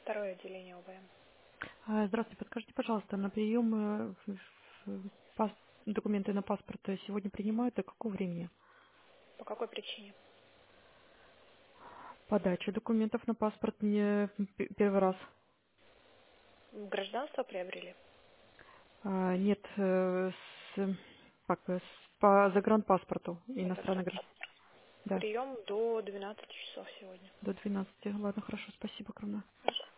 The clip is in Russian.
Второе отделение ОБМ. Здравствуйте, подскажите, пожалуйста, на прием документы на паспорт сегодня принимают, до какого времени? По какой причине? Подача документов на паспорт не первый раз. Гражданство приобрели? Нет, по загранпаспорту По иностранный гражданин. загранпаспорту. Да, Прием до 12 часов сегодня. до 12. Ладно, хорошо, спасибо огромное.